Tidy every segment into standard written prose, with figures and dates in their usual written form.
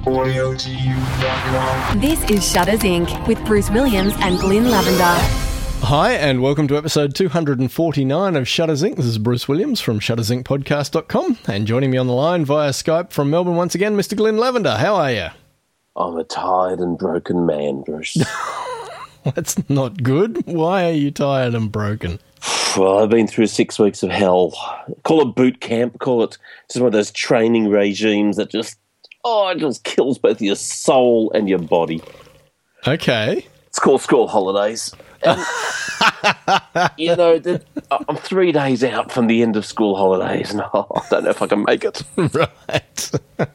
AudioTU.com. This is Shutters Inc. with Bruce Williams and Glyn Lavender. Hi, and welcome to episode 249 of Shutters Inc. This is Bruce Williams from shuttersincpodcast.com, and joining me on the line via Skype from Melbourne once again, Mr. Glyn Lavender. How are you? I'm a tired and broken man, Bruce. That's not good. Why are you tired and broken? Well, I've been through 6 weeks of hell. Call it boot camp. Call it just one of those training regimes that it just kills both your soul and your body. Okay. It's called school holidays. And, I'm 3 days out from the end of school holidays, and I don't know if I can make it. Right.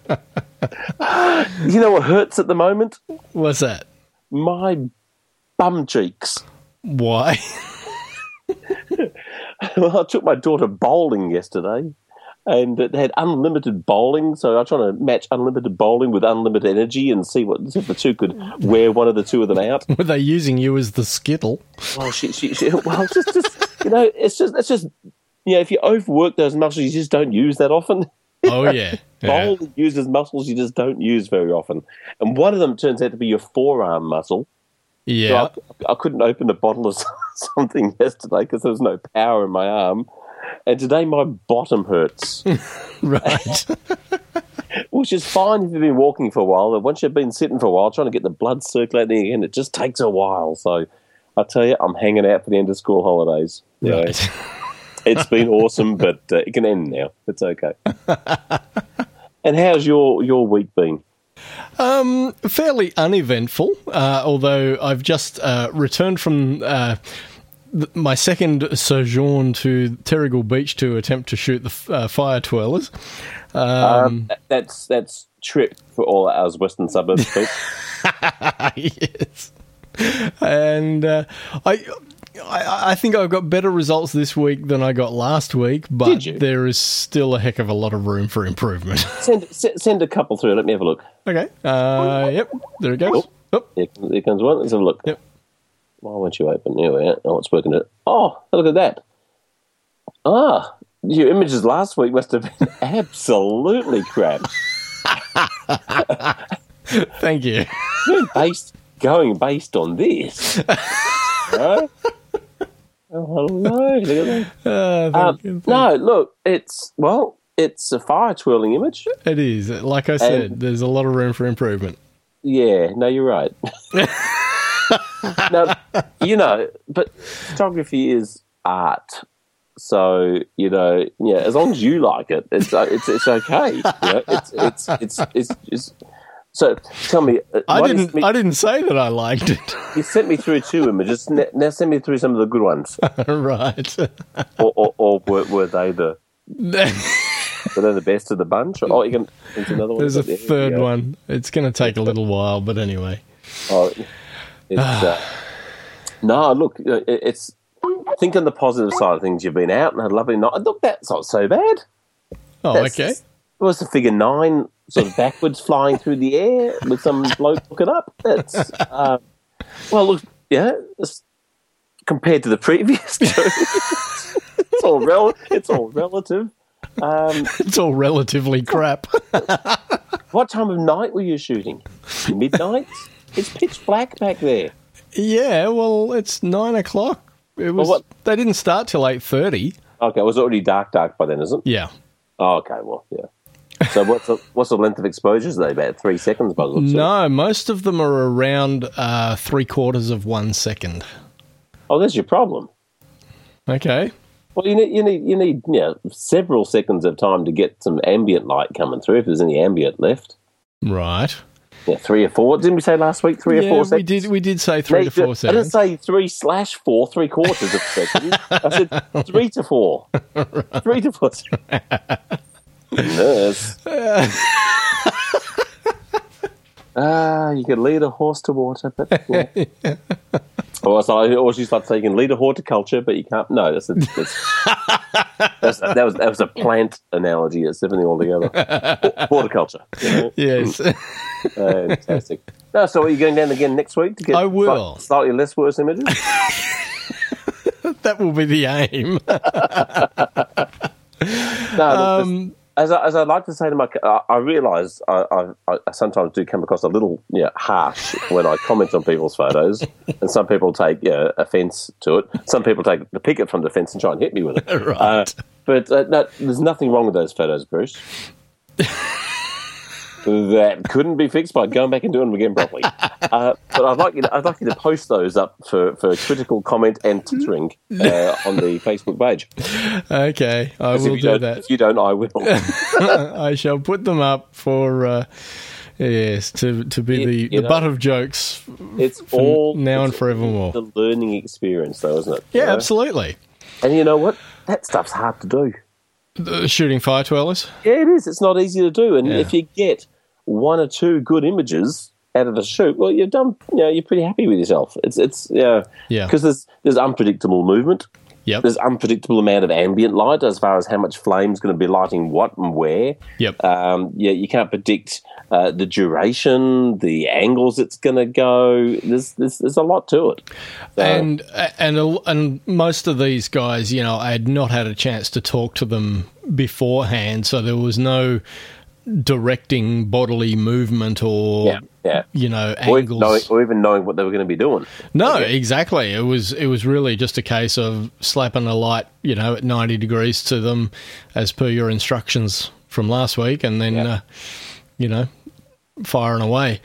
You know what hurts at the moment? What's that? My bum cheeks. Why? Well, I took my daughter bowling yesterday, and it had unlimited bowling, so I was trying to match unlimited bowling with unlimited energy and see if the two could wear one of the two of them out. Were they using you as the skittle? Well, it's just if you overwork those muscles, you just don't use that often. Oh, yeah. Bowling uses muscles you just don't use very often. And one of them turns out to be your forearm muscle. Yeah. So I couldn't open a bottle of something yesterday because there was no power in my arm. And today my bottom hurts. Right. Which is fine if you've been walking for a while. But once you've been sitting for a while, trying to get the blood circulating again, it just takes a while. So I tell you, I'm hanging out for the end of school holidays. Right. It's been awesome, but it can end now. It's okay. And how's your week been? Fairly uneventful, although I've just returned from my second sojourn to Terrigal Beach to attempt to shoot the fire twirlers. That's trip for all our western suburbs people. Yes. And I think I've got better results this week than I got last week, but there is still a heck of a lot of room for improvement. Send a couple through. Let me have a look. Okay. Yep. There it goes. Oh. Here comes one. Let's have a look. Yep. Why won't you open? Here we are. Oh, it's working. Oh, look at that. Ah, your images last week must have been absolutely crap. Thank you. Going based on this. Right? Oh, hello. Look at that. No, look, it's a fire twirling image. It is. Like I said, there's a lot of room for improvement. Yeah, no, you're right. No, but photography is art. So, as long as you like it, it's okay. It's so tell me. I didn't say that I liked it. You sent me through 2 images. Now send me through some of the good ones. Right. Or were they the best of the bunch? Oh, you can. There's another one. There's a third one. It's going to take a little while, but anyway. Oh, it's no. Look, it's. Think on the positive side of things. You've been out and had a lovely night. Look, that's not so bad. Oh, okay. It was a figure 9, sort of backwards, flying through the air with some bloke looking up. That's well, look, compared to the previous two, it's all relative. It's all relatively crap. What time of night were you shooting? Midnight? It's pitch black back there. Yeah, well, it's 9 o'clock. It was. They didn't start till 8:30. Okay, it was already dark by then, isn't it? Yeah. Oh, okay, well, yeah. So what's the length of exposures? Are they about 3 seconds? By the looks No, most of them are around 3/4 of 1 second. Oh, there's your problem. Okay. Well, you need several seconds of time to get some ambient light coming through if there's any ambient left. Right. Yeah, 3 or 4. Didn't we say last week 3 or 4 seconds? We did say 3 to 4 seconds. I didn't say 3/4, 3/4 of a second. I said 3 to 4. Right. 3 to 4 seconds. Nurse. You can lead a horse to water, but or she's like saying you can lead a horticulture, but you can't. No, that was a plant analogy. It's definitely altogether horticulture. Yes. Fantastic. No, so are you going down again next week to get I will. slightly less worse images? That will be the aim. No, As I like to say to I realise I sometimes do come across a little harsh when I comment on people's photos, and some people take offence to it. Some people take the picket from the fence and try and hit me with it. Right. But no, there's nothing wrong with those photos, Bruce. That couldn't be fixed by going back and doing them again properly. But I'd like you to post those up for critical comment and tittering on the Facebook page. Okay, I will do that. If you don't, I will. I shall put them up for to be the butt of jokes. It's all now and forevermore. The learning experience, though, isn't it? Yeah, absolutely. And you know what? That stuff's hard to do. Shooting fire twirlers? Yeah, it is. It's not easy to do. And if you get one or two good images out of the shoot, well, you've done. You're pretty happy with yourself. It's because there's unpredictable movement. Yep. There's unpredictable amount of ambient light as far as how much flame's going to be lighting what and where. Yep. You can't predict the duration, the angles it's going to go. There's a lot to it. So, and most of these guys, I had not had a chance to talk to them beforehand, so there was no directing bodily movement or angles or even knowing what they were going to be doing. No, exactly. It was really just a case of slapping a light at 90 degrees to them as per your instructions from last week, and then firing away.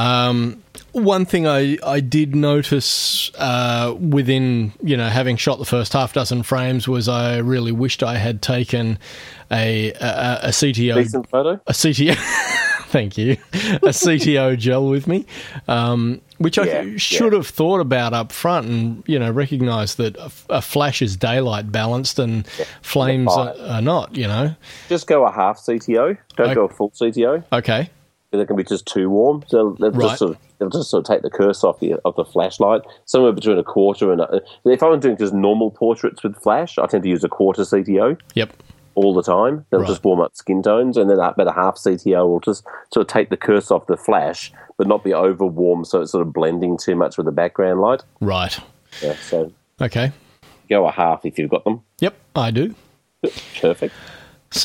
One thing I did notice within having shot the first half dozen frames was I really wished I had taken a CTO decent photo. A CTO. Thank you. A CTO gel with me, which I should have thought about up front and, recognise that a flash is daylight balanced and flames are not, Just go a half CTO. Don't go a full CTO. Okay. They can be just too warm. So they'll just sort of take the curse off the flashlight, somewhere between a quarter and if I'm doing just normal portraits with flash, I tend to use a quarter CTO. Yep. All the time. They'll just warm up skin tones, and then about a half CTO will just sort of take the curse off the flash, but not be over warm, so it's sort of blending too much with the background light. Right. Yeah. So. Okay. Go a half if you've got them. Yep, I do. Perfect. So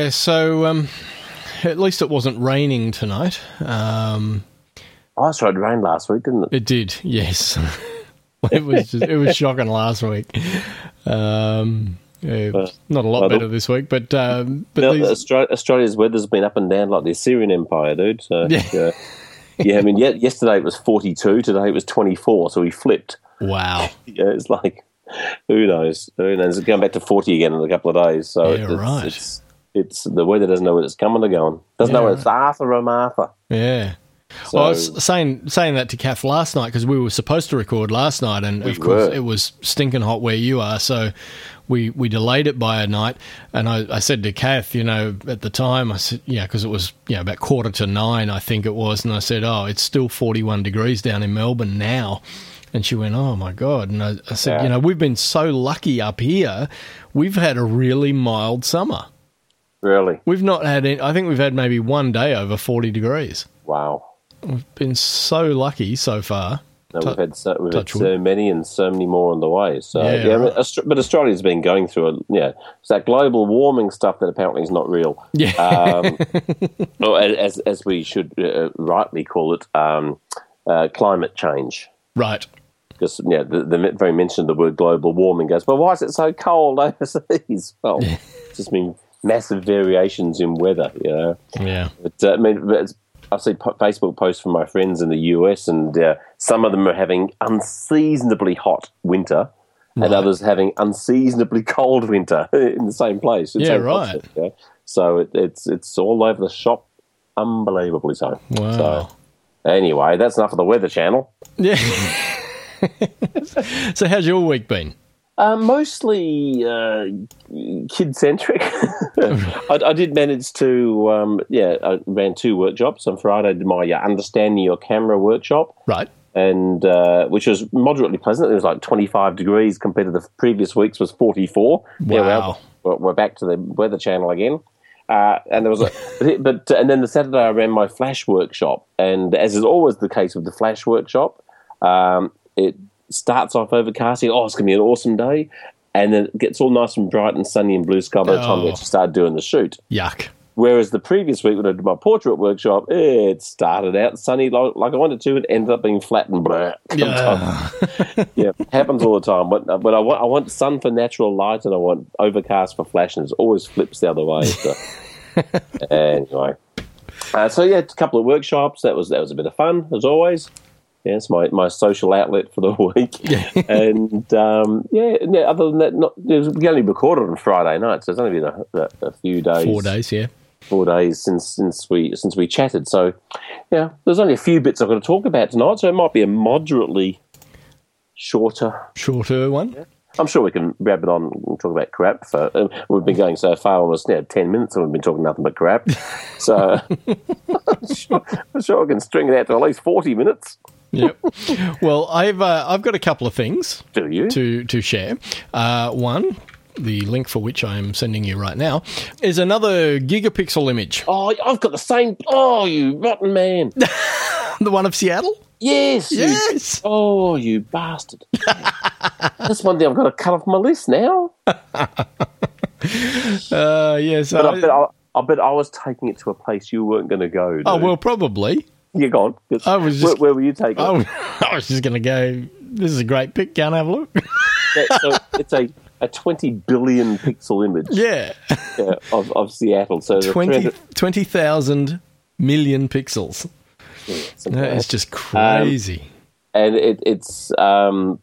at least it wasn't raining tonight. I started rain last week, didn't it? It did. Yes. It was shocking last week. Not a lot better this week, but Australia's weather's been up and down like the Assyrian Empire, dude. So I mean, yesterday it was 42, today it was 24, so we flipped. Wow. Yeah, it's like who knows? It's going back to 40 again in a couple of days. So it's the weather doesn't know where it's coming or going. Doesn't know whether it's Arthur or Martha. Yeah. So, I was saying that to Kath last night because we were supposed to record last night, and of course it was stinking hot where you are, so we delayed it by a night. And I said to Kath, at the time, I said, because it was about 8:45, I think it was, and I said, it's still 41 degrees down in Melbourne now. And she went, oh, my God. And I said, we've been so lucky up here. We've had a really mild summer. Really? We've not had any, I think we've had maybe one day over 40 degrees. Wow. We've been so lucky so far. We've had so many and so many more on the way. So but Australia's been going through it's that global warming stuff that apparently is not real. Yeah. Or as we should rightly call it, climate change. Right. Because the very mention of the word global warming goes, well, why is it so cold overseas? Well, it's just been massive variations in weather. Yeah. But I've seen Facebook posts from my friends in the US, and some of them are having unseasonably hot winter, and others having unseasonably cold winter in the same place. Right. So it's all over the shop, unbelievably so. Wow. So anyway, that's enough of the Weather Channel. Yeah. So how's your week been? Mostly kid-centric. I did manage to, I ran 2 workshops. On Friday I did my Understanding Your Camera workshop. Right. And which was moderately pleasant. It was like 25 degrees compared to the previous week's was 44. Wow. We're back to the Weather Channel again. And there was and then the Saturday I ran my Flash workshop. And as is always the case with the Flash workshop, it starts off overcasting. It's going to be an awesome day. And then it gets all nice and bright and sunny and blue sky by the time we actually start doing the shoot. Yuck. Whereas the previous week when I did my portrait workshop, it started out sunny like I wanted to, and ended up being flat and blur. Yeah. Yeah, happens all the time. But I want sun for natural light, and I want overcast for flash, and it always flips the other way. So. Anyway, so yeah, a couple of workshops. That was a bit of fun as always. Yeah, it's my social outlet for the week. And other than that, we only recorded on Friday night, so it's only been a few days. 4 days, yeah. 4 days since we chatted. So yeah, there's only a few bits I've got to talk about tonight, so it might be a moderately shorter one. Yeah. I'm sure we can wrap it on and talk about crap. We've been going so far, almost 10 minutes, and we've been talking nothing but crap. So I'm sure we can string it out to at least 40 minutes. Yep. Well, I've got a couple of things to share. One, the link for which I'm sending you right now, is another gigapixel image. Oh, I've got the same. Oh, you rotten man! The one of Seattle. Yes. Yes. You bastard! That's one thing I've got to cut off my list now. Yes. But I bet I was taking it to a place you weren't going to go. Dude. Oh well, probably. You're gone. Where were you taking it? I was just going to go, this is a great pic, go and have a look. So it's a 20 billion pixel image of Seattle. So 20,000 million pixels. Yeah, it's just crazy. And it's a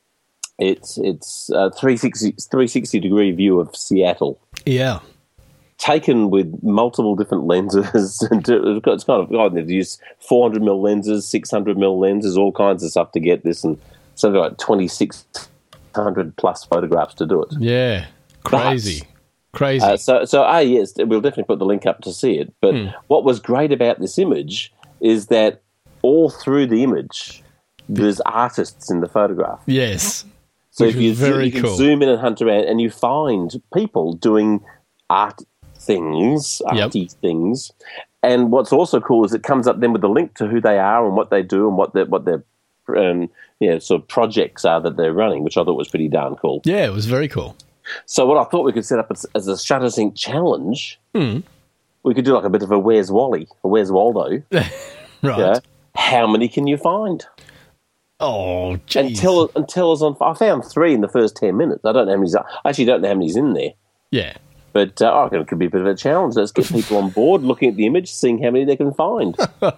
360 degree view of Seattle. Yeah. Taken with multiple different lenses, and it's kind of they've used 400mm lenses, 600mm lenses, all kinds of stuff to get this, and something like 2,600 plus photographs to do it. Yeah, crazy. So yes, we'll definitely put the link up to see it. But what was great about this image is that all through the image, there's artists in the photograph. Yes. So if you can zoom in and hunt around, and you find people doing arty things. And what's also cool is it comes up then with a link to who they are and what they do and what their sort of projects are that they're running, which I thought was pretty darn cool. Yeah, it was very cool. So what I thought we could set up as a Shuttersync challenge, we could do like a bit of a Where's Wally, a Where's Waldo. Right. Yeah? How many can you find? Oh, geez. And tell us on. I found 3 in the first 10 minutes. I actually don't know how many's in there. Yeah. But I reckon it could be a bit of a challenge. Let's get people on board, looking at the image, seeing how many they can find.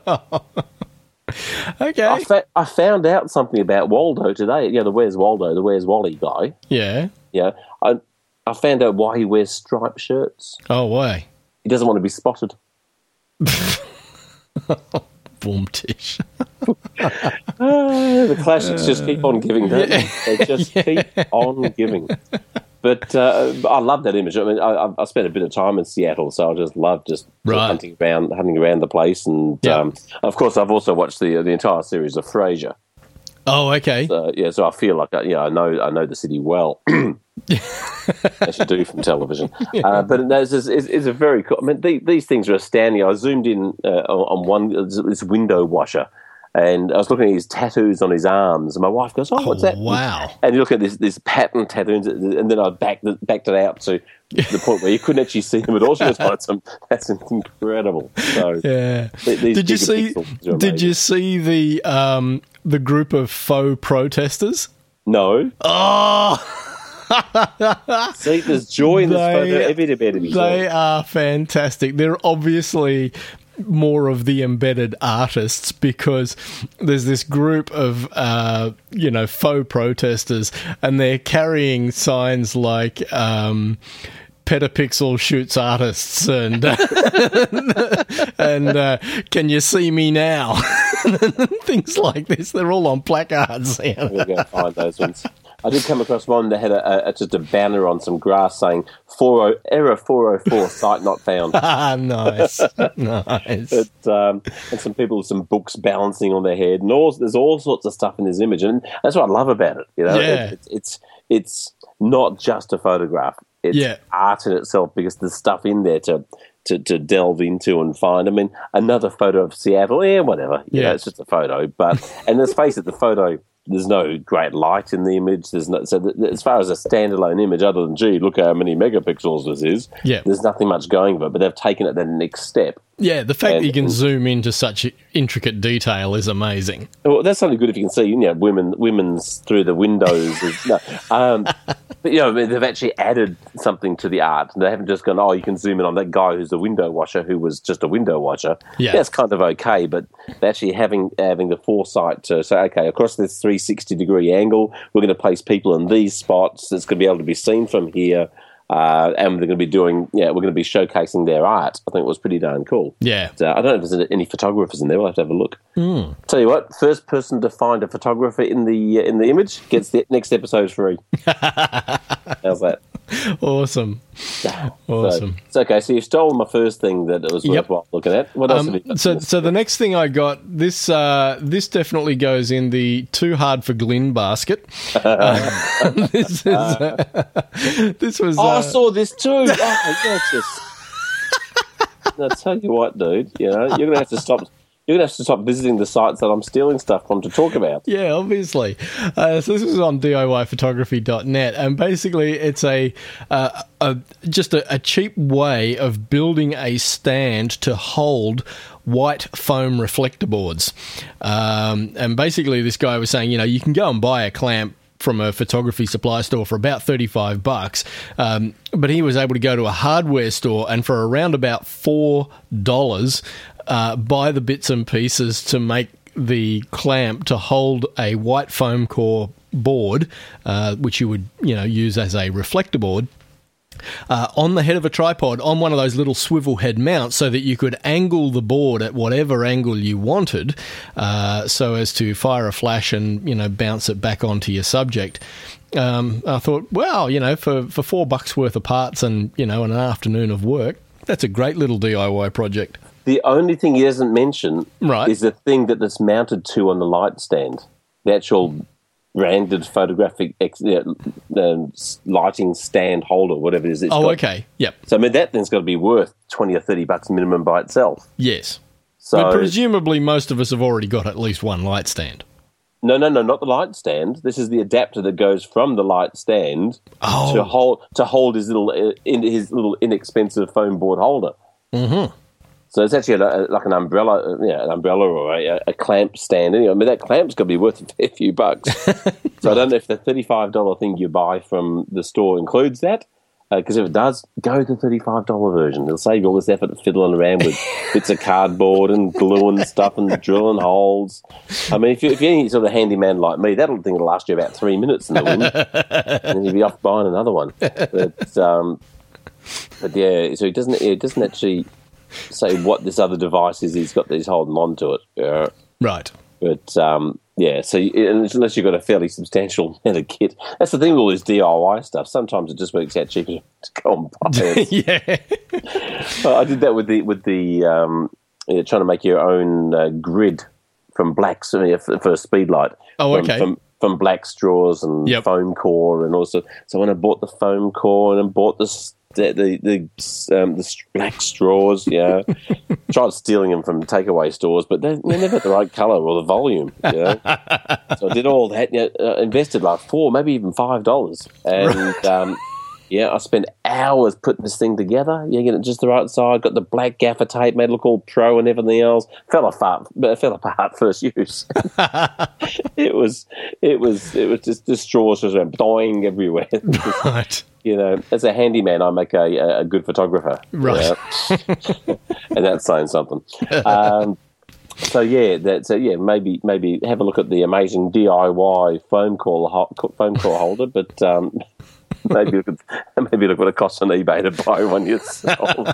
Okay. I found out something about Waldo today. Yeah, the Where's Waldo, the Where's Wally guy. Yeah. Yeah. I found out why he wears striped shirts. Oh, why? He doesn't want to be spotted. Boomtish. The classics just keep on giving, don't they? They just keep on giving. But I love that image. I mean, I spent a bit of time in Seattle, so I just love hunting around the place. And of course, I've also watched the entire series of Frasier. Oh, okay. So I feel like I know the city well, as you do from television. But it's a very cool. I mean, these things are astounding. I zoomed in on this window washer. And I was looking at his tattoos on his arms, and my wife goes, "Oh, what's that?" Wow! And you look at this pattern tattoos, and then I backed it out to the point where you couldn't actually see them at all. She goes, "That's incredible." So, yeah. Did you see the group of faux protesters? No. Oh. See, there's joy in this photo every bit of me. They are fantastic. They're obviously more of the embedded artists, because there's this group of faux protesters, and they're carrying signs like Petapixel shoots artists and and can you see me now? Things like this. They're all on placards. We're going to find those ones. I did come across one that had just a banner on some grass saying error 404, site not found. Nice. Nice. And some people with some books balancing on their head, and there's all sorts of stuff in this image, and that's what I love about it. It's not just a photograph. It's art in itself, because there's stuff in there to delve into and find. I mean, another photo of Seattle, whatever. It's just a photo. But and let's face it, the photo there's no great light in the image. There's no, as far as a standalone image, other than look how many megapixels this is. Yeah. There's nothing much going for it, but they've taken it the next step. Yeah, the fact that you can zoom into such intricate detail is amazing. Well, that's only good if you can see, women's through the windows. But they've actually added something to the art. They haven't just gone, you can zoom in on that guy who's a window washer who was just a window washer. Yeah. That's kind of okay, but they're actually having the foresight to say, okay, across this 360-degree angle, we're going to place people in these spots. It's going to be able to be seen from here. And they're going to be we're going to be showcasing their art. I think it was pretty darn cool. Yeah. I don't know if there's any photographers in there. We'll have to have a look. Tell you what, first person to find a photographer in the image gets the next episode free. How's that? Awesome. Awesome. So, okay, so you've stolen my first thing that it was worthwhile looking at. What else have you got? So the next thing I got, this definitely goes in the too hard for Glyn basket. This was. I saw this too. Oh, yes. I'll tell you what, dude. You're going to have to stop. You're going to have to stop visiting the sites that I'm stealing stuff from to talk about. Yeah, obviously. So this was on DIYphotography.net, and basically it's just a cheap way of building a stand to hold white foam reflector boards. And basically this guy was saying, you can go and buy a clamp from a photography supply store for about $35, but he was able to go to a hardware store and for around about $4 buy the bits and pieces to make the clamp to hold a white foam core board, which you would use as a reflector board, on the head of a tripod on one of those little swivel head mounts so that you could angle the board at whatever angle you wanted, so as to fire a flash and bounce it back onto your subject. I thought, wow, for $4 worth of parts and an afternoon of work, that's a great little DIY project. The only thing he doesn't mention is the thing that it's mounted to on the light stand, the actual branded photographic lighting stand holder, whatever it is. Okay. Yep. So, that thing's got to be worth $20 or $30 minimum by itself. Yes. So, but presumably most of us have already got at least one light stand. No, not the light stand. This is the adapter that goes from the light stand to hold his little inexpensive foam board holder. Mm-hmm. So it's actually like an umbrella, or a clamp stand. That clamp's got to be worth a fair few bucks. So I don't know if the $35 thing you buy from the store includes that. Because if it does, go the $35 version. It'll save you all this effort of fiddling around with bits of cardboard and glue and stuff and drilling holes. If you're any sort of handyman like me, that thing will last you about 3 minutes in the wind, and then you'll be off buying another one. But yeah, so it doesn't actually say what this other device is he's holding on to it. Right. But so unless you've got a fairly substantial amount of kit, that's the thing with all this DIY stuff. Sometimes it just works out cheaper to go and buy it. Yeah. I did that with the trying to make your own grid from blacks for a speed light. Oh, okay. From black straws and foam core, and also so when I bought the foam core and bought the black straws, tried stealing them from takeaway stores, but they're never the right colour or the volume. So I did all that. Invested like $4, maybe even $5, and I spent hours putting this thing together. Get it just the right side. Got the black gaffer tape, made it look all pro and everything else. Fell apart first use. It was just the straws just went boing everywhere. Right. As a handyman, I make a good photographer. Right. And that's saying something. Maybe have a look at the amazing DIY foam core holder, but maybe look what it costs on eBay to buy one yourself.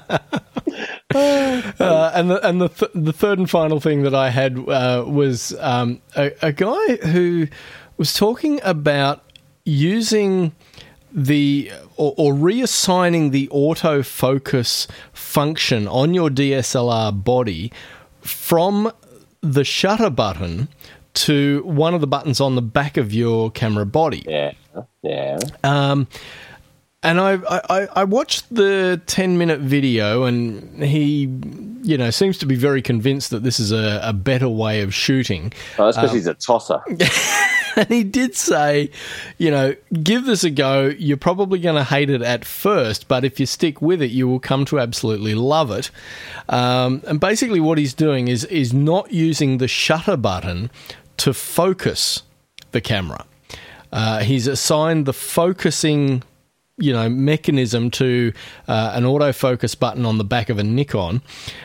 And the third and final thing that I had was a guy who was talking about using or reassigning the autofocus function on your DSLR body from the shutter button to one of the buttons on the back of your camera body. Yeah. And I watched the 10-minute video, and he, seems to be very convinced that this is a better way of shooting. Oh, that's because he's a tosser. And he did say, give this a go. You're probably going to hate it at first, but if you stick with it, you will come to absolutely love it. And basically what he's doing is not using the shutter button to focus the camera. He's assigned the focusing mechanism to an autofocus button on the back of a Nikon.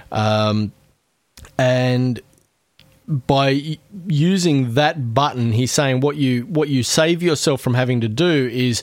And by using that button, he's saying what you save yourself from having to do is,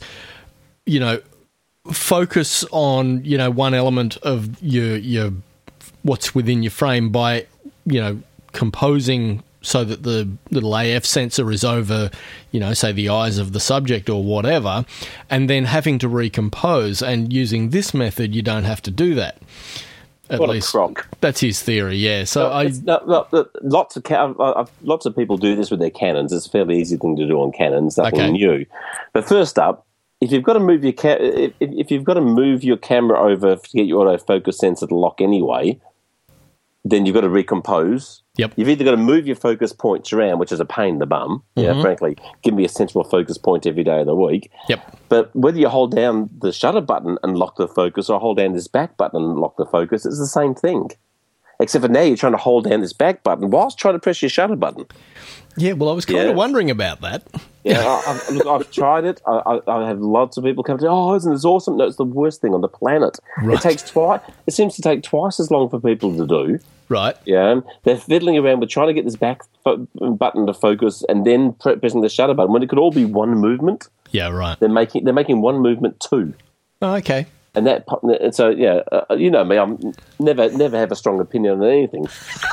focus on, one element of your what's within your frame by, composing so that the little AF sensor is over, say the eyes of the subject or whatever, and then having to recompose. And using this method, you don't have to do that. At what least a crock. That's his theory, yeah. So lots of people do this with their Canons. It's a fairly easy thing to do on Canons, nothing new. But first up, if you've got to move your if you've got to move your camera over to get your autofocus sensor to lock anyway, then you've got to recompose. Yep. You've either got to move your focus points around, which is a pain in the bum. Mm-hmm. Frankly, give me a central focus point every day of the week. Yep. But whether you hold down the shutter button and lock the focus or hold down this back button and lock the focus, it's the same thing. Except for now you're trying to hold down this back button whilst trying to press your shutter button. Yeah, well, I was kind of wondering about that. Yeah, I've tried it. I have lots of people come to, isn't this awesome? No, it's the worst thing on the planet. Right. It seems to take twice as long for people to do. Right. Yeah, they're fiddling around with trying to get this back button to focus and then pressing the shutter button when it could all be one movement. Yeah, right. They're making one movement two. Oh, okay. And you know me, I'm never have a strong opinion on anything.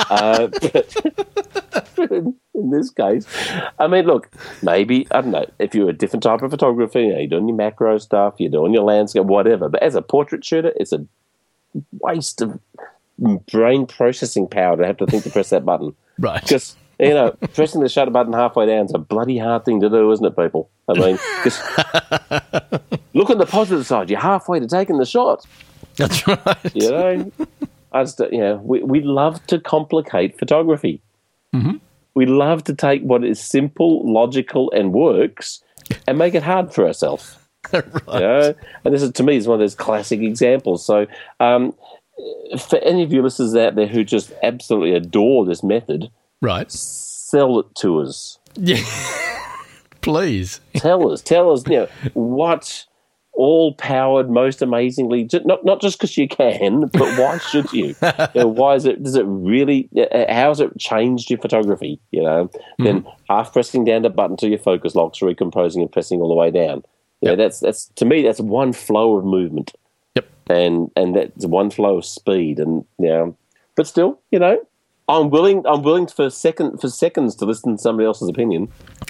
But in this case, I mean, look, maybe, I don't know, if you're a different type of photographer, you're doing your macro stuff, you're doing your landscape, whatever. But as a portrait shooter, it's a waste of brain processing power to have to think to press that button. Right. Because, pressing the shutter button halfway down is a bloody hard thing to do, isn't it, people? I mean, just look on the positive side. You're halfway to taking the shot. That's right. I just, we love to complicate photography. Mm-hmm. We love to take what is simple, logical, and works and make it hard for ourselves. Right. And this is, to me, is one of those classic examples. So, for any of you listeners out there who just absolutely adore this method, right, sell it to us. Yeah, please. Tell us, what all-powered, most amazingly, not just because you can, but why should you? Why is it? Does it really? How has it changed your photography? Then half pressing down the button till your focus locks, recomposing and pressing all the way down. That's to me, that's one flow of movement. Yep. And that's one flow of speed, and but still, I'm willing for seconds to listen to somebody else's opinion.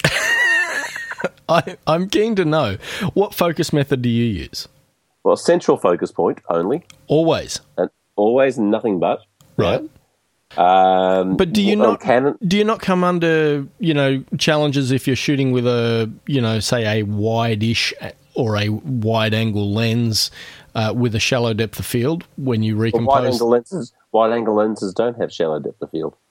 I'm keen to know, what focus method do you use? Well, central focus point only. Always. And always, nothing but. Right. But do you not come under, challenges if you're shooting with a, say a wide-ish or a wide-angle lens with a shallow depth of field when you recompose? Well, wide-angle lenses don't have shallow depth of field.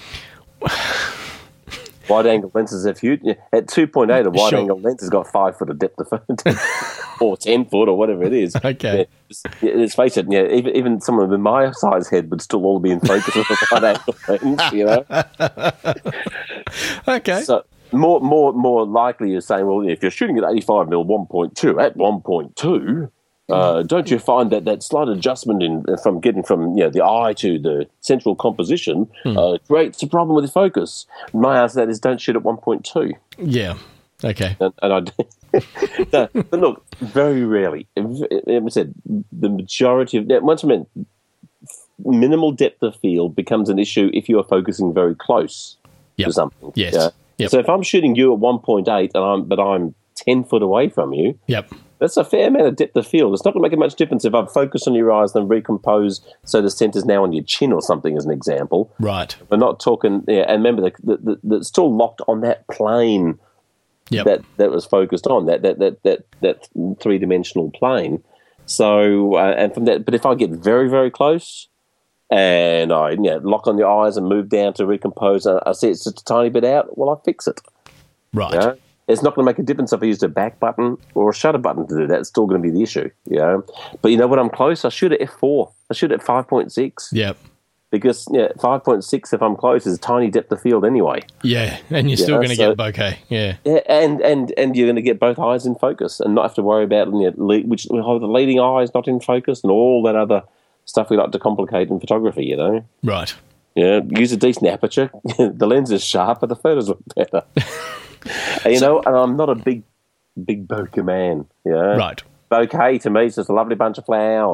Wide-angle lenses, at 2.8, a wide-angle lens has got 5 foot of depth of field, or 10 foot, or whatever it is. Okay. Let's face it, even someone with my size head would still all be in focus with a wide-angle lens, Okay. So more likely you're saying, well, if you're shooting at 85mm 1.2, at 1.2, don't you find that slight adjustment from getting from the eye to the central composition creates a problem with the focus? My answer to that is don't shoot at 1.2. Yeah. Okay. And I no, but look, very rarely. I said the majority of once I meant minimal depth of field becomes an issue if you are focusing very close to something. Yes. Yep. So if I'm shooting you at 1.8 but I'm 10 foot away from you. Yep. That's a fair amount of depth of field. It's not going to make much difference if I focus on your eyes, then recompose so the centre's now on your chin or something, as an example. Right. We're not talking. And remember, that's still locked on that plane that was focused on that 3-dimensional plane. So and from that, but if I get very, very close and I lock on your eyes and move down to recompose, and I see it's just a tiny bit out, well, I fix it. Right. You know? It's not going to make a difference if I used a back button or a shutter button to do that. It's still going to be the issue, you know. But you know, when I'm close, I shoot at f4. I shoot at 5.6. Yep. Because 5.6, if I'm close, is a tiny depth of field anyway. Yeah, and you're still going to get bokeh. Yeah. Yeah, and you're going to get both eyes in focus and not have to worry about the leading eye is not in focus and all that other stuff we like to complicate in photography, you know. Right. Yeah, use a decent aperture. The lens is sharper, the photos look better. And, you know, and I'm not a big bokeh man. You know? Right. Bokeh to me is just a lovely bunch of flowers.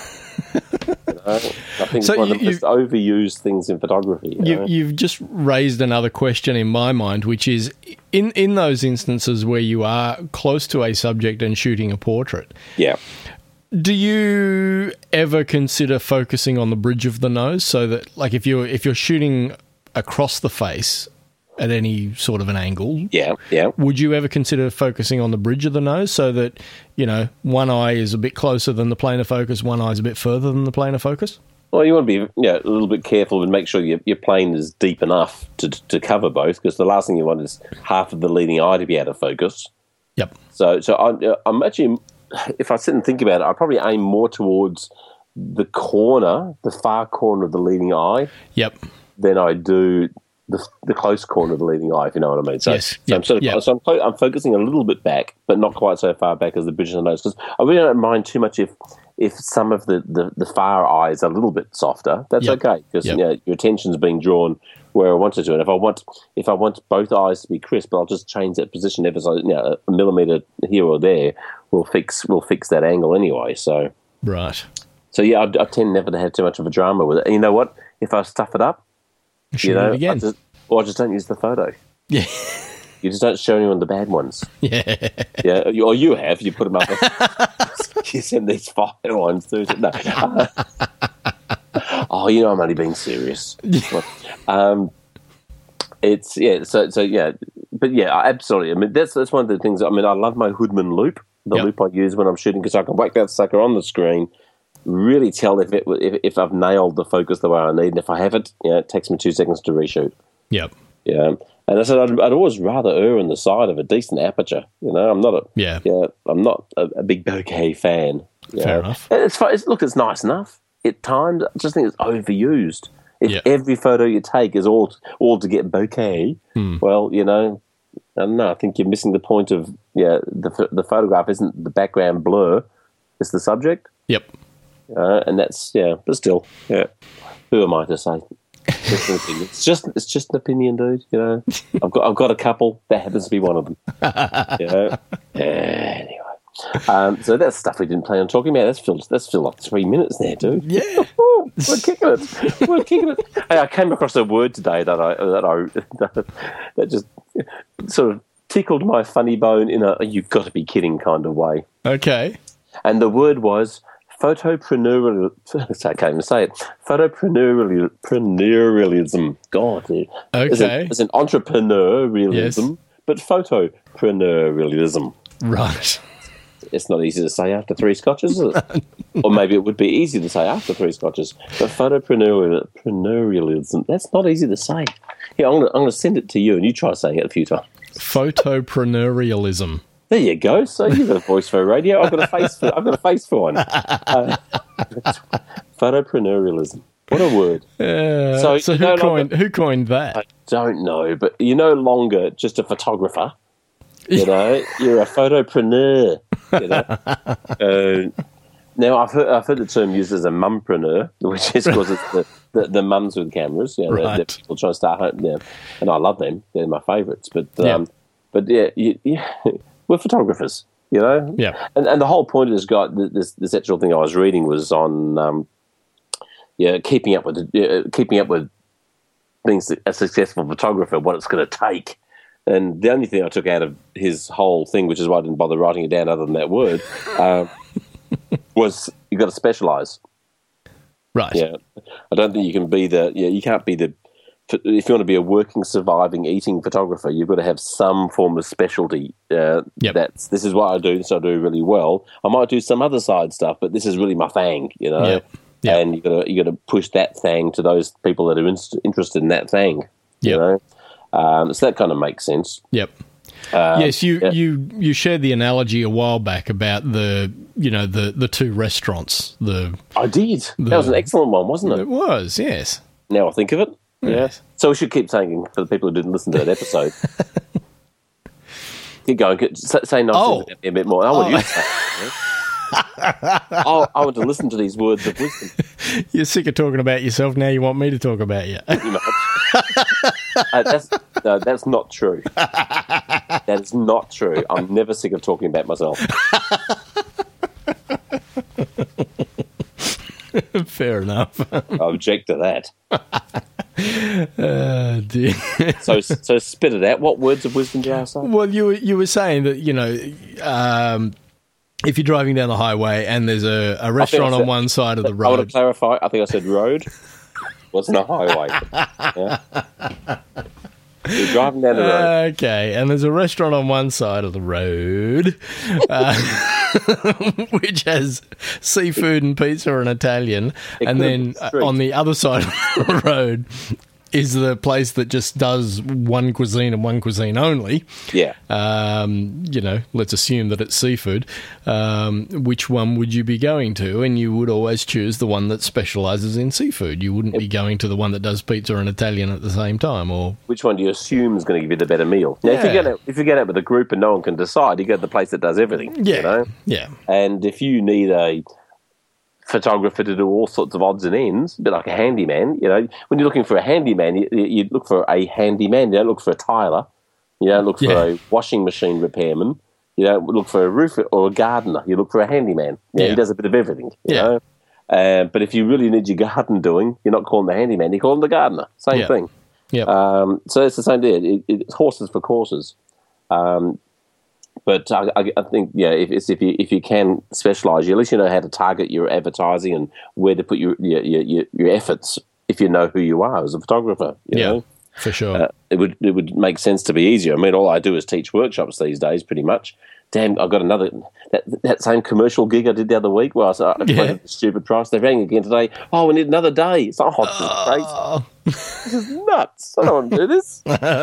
You know? I think it's one of the most overused things in photography. You've just raised another question in my mind, which is in those instances where you are close to a subject and shooting a portrait. Yeah. Do you ever consider focusing on the bridge of the nose so that, like, if you're shooting across the face at any sort of an angle, yeah, would you ever consider focusing on the bridge of the nose so that, you know, one eye is a bit closer than the plane of focus, one eye is a bit further than the plane of focus? Well, you want to be a little bit careful and make sure your plane is deep enough to cover both, because the last thing you want is half of the leading eye to be out of focus. Yep. So I'm actually, if I sit and think about it, I probably aim more towards the far corner of the leading eye. Yep. Than I do the close corner of the leading eye, if you know what I mean. So, yes. I'm focusing a little bit back, but not quite so far back as the bridge of the nose, because I really don't mind too much if some of the far eye is a little bit softer. That's okay, because your attention's being drawn where I want it to. And if I want both eyes to be crisp, I'll just change that position ever so a millimeter here or there. We'll fix that angle anyway. So right. So I tend never to have too much of a drama with it. And you know what? If I stuff it up, shoot it again. I just don't use the photo. Yeah. You just don't show anyone the bad ones. Yeah. Yeah. Or you have. You put them up. You send these fire ones through. No. Oh, you know, I'm only being serious. It's but yeah, absolutely. I mean, that's one of the things. I mean, I love my Hoodman loop, the loop I use when I'm shooting, because I can whack that sucker on the screen, really tell if I've nailed the focus the way I need, and if I haven't, it takes me 2 seconds to reshoot. Yep. Yeah, and I said I'd always rather err on the side of a decent aperture. You know, I'm not a big bokeh fan. Fair enough. It's nice enough at times. I just think it's overused. If every photo you take is all to get bokeh, well, you know, I don't know. I think you're missing the point of the photograph isn't the background blur; it's the subject. Yep. And that's but still, who am I to say? It's an opinion. It's just an opinion, dude. You know, I've got a couple. That happens to be one of them. You know. Anyway, so that's stuff we didn't plan on talking about. That's filled like 3 minutes there, dude. Yeah, we're kicking it. Hey, I came across a word today that just sort of tickled my funny bone in a "you've got to be kidding" kind of way. Okay. And the word was photopreneurial. I can't even say it. Photopreneurialism. God, dude. Okay. It's an entrepreneurialism, but photopreneurialism. Right. It's not easy to say after 3 scotches, is it? Or maybe it would be easy to say after 3 scotches. But photopreneurialism, that's not easy to say. Yeah, I'm going to send it to you, and you try saying it a few times. Photopreneurialism. There you go. So you've got a voice for radio. I've got a face for one. Photopreneurialism. What a word. So who coined that? I don't know, but you're no longer just a photographer. You know, you're a photopreneur. You know. Now I've heard the term used as a mumpreneur, which is because it's the mums with cameras. You know, right. they're people trying to start home. Yeah, and I love them. They're my favourites. But we're photographers. You know. Yeah. And the whole point of this actual thing I was reading was on keeping up with being a successful photographer, what it's going to take. And the only thing I took out of his whole thing, which is why I didn't bother writing it down other than that word, was you've got to specialise. Right. Yeah. I don't think you can be you can't be if you want to be a working, surviving, eating photographer, you've got to have some form of specialty. This is what I do, so I do really well. I might do some other side stuff, but this is really my thing, you know. Yep. Yep. And you got to push that thing to those people that are interested in that thing. Yep. You know. So that kind of makes sense. Yep. Yes, you shared the analogy a while back about the two restaurants. I did. That was an excellent one, wasn't it? It was, yes. Now I think of it. Yes. Yeah. So we should keep saying, for the people who didn't listen to that episode. Keep going. Say nonsense a bit more. I want you to say it. I want to listen to these words of wisdom. You're sick of talking about yourself. Now you want me to talk about you. That's not true. That is not true. I'm never sick of talking about myself. Fair enough. I object to that. Dear. So spit it out. What words of wisdom do I say? Well, you were saying that, if you're driving down the highway and there's a restaurant on one side of the road. I want to clarify. I think I said road. Wasn't a highway. Yeah. You're driving down the road. Okay, and there's a restaurant on one side of the road, which has seafood and pizza and Italian, and then on the other side of the road is the place that just does one cuisine and one cuisine only. Yeah. Let's assume that it's seafood. Which one would you be going to? And you would always choose the one that specialises in seafood. You wouldn't be going to the one that does pizza and Italian at the same time. Or which one do you assume is going to give you the better meal? Now, if you get out with a group and no one can decide, you go to the place that does everything. Yeah. Yeah. And if you need a photographer to do all sorts of odds and ends, a bit like a handyman. When you're looking for a handyman, you look for a handyman. You don't look for a tiler. You don't look for a washing machine repairman. You don't look for a roofer or a gardener. You look for a handyman. He does a bit of everything. You know? But if you really need your garden doing, you're not calling the handyman. You call him the gardener. Same thing. Yep. So it's the same deal. It's horses for courses. But I think, if you can specialise, at least you know how to target your advertising and where to put your efforts. If you know who you are as a photographer, you know, for sure, it would make sense to be easier. I mean, all I do is teach workshops these days, pretty much. Damn, I got another that same commercial gig I did the other week where I quoted a stupid price. They rang again today. Oh, we need another day. It's not hot. This is nuts. I don't want to do this.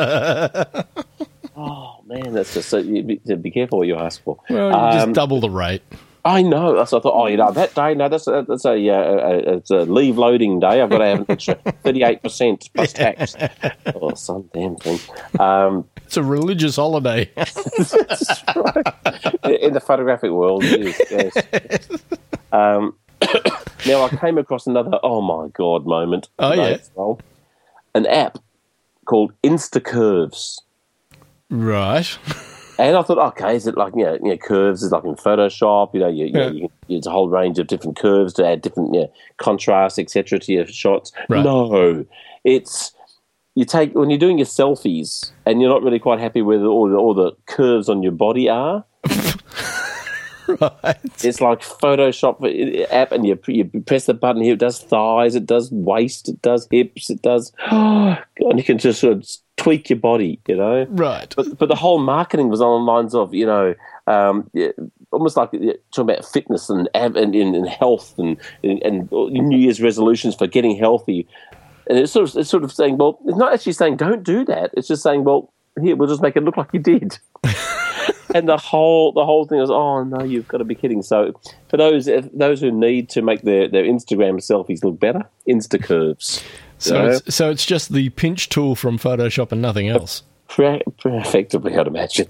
Oh, man, that's just so... Be careful what you ask for. Well, you just double the rate. I know. So I thought, that day, no, that's it's a leave loading day. I've got to have an extra 38% plus tax. Oh, some damn thing. It's a religious holiday. That's right. In the photographic world, it is, yes. Now, I came across another, oh, my God, moment. Oh, yeah. Well. An app called InstaCurves. Right. And I thought, okay, is it like, curves is like in Photoshop, it's a whole range of different curves to add different contrast, etc. to your shots. Right. No, it's when you're doing your selfies and you're not really quite happy where all the curves on your body are. Right. It's like Photoshop app, and you press the button here. It does thighs, it does waist, it does hips, it does. And you can just sort of tweak your body, Right. But the whole marketing was on the lines of almost like talking about fitness and health and New Year's resolutions for getting healthy. And it's sort of saying, well, it's not actually saying don't do that. It's just saying, well, here, we'll just make it look like you did. And the whole thing was, oh no, you've got to be kidding. So for those who need to make their Instagram selfies look better, InstaCurves. So it's just the pinch tool from Photoshop and nothing else. Effectively, I'd imagine.